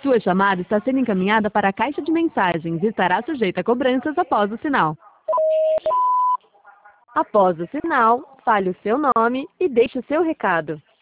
Sua chamada está sendo encaminhada para a caixa de mensagens e estará sujeita a cobranças após o sinal. Após o sinal, fale o seu nome e deixe o seu recado.